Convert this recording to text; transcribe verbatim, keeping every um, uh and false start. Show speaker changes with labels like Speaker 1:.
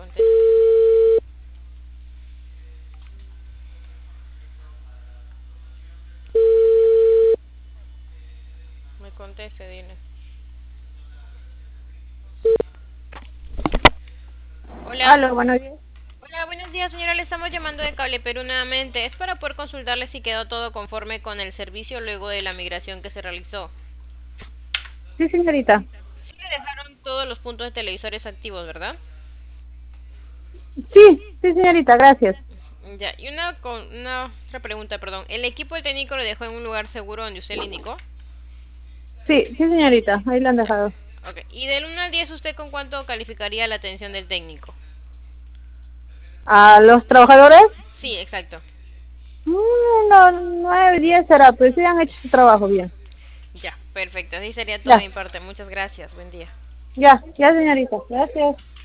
Speaker 1: conteste. Me conteste, dile. Hola.
Speaker 2: Aló, buenos días.
Speaker 1: Hola, buenos días, señora. Le estamos llamando de Cable Perú nuevamente. Es para poder consultarle si quedó todo conforme con el servicio luego de la migración que se realizó.
Speaker 2: Sí, señorita.
Speaker 1: Sí le dejaron todos los puntos de televisores activos, ¿verdad?
Speaker 2: Sí, sí, señorita, gracias.
Speaker 1: Ya, y una, con, una otra pregunta, perdón. ¿El equipo técnico lo dejó en un lugar seguro donde usted le indicó?
Speaker 2: Sí, sí, señorita, ahí la han
Speaker 1: Ya.
Speaker 2: dejado.
Speaker 1: Ok. ¿Y del uno al diez usted con cuánto calificaría la atención del técnico?
Speaker 2: ¿A los trabajadores?
Speaker 1: Sí, exacto.
Speaker 2: Mm, no, nueve, diez será, pues sí han hecho su trabajo bien.
Speaker 1: Ya, perfecto. Así sería todo de
Speaker 2: Ya,
Speaker 1: mi parte. Muchas gracias. Buen día.
Speaker 2: ya, ya, señorita, gracias.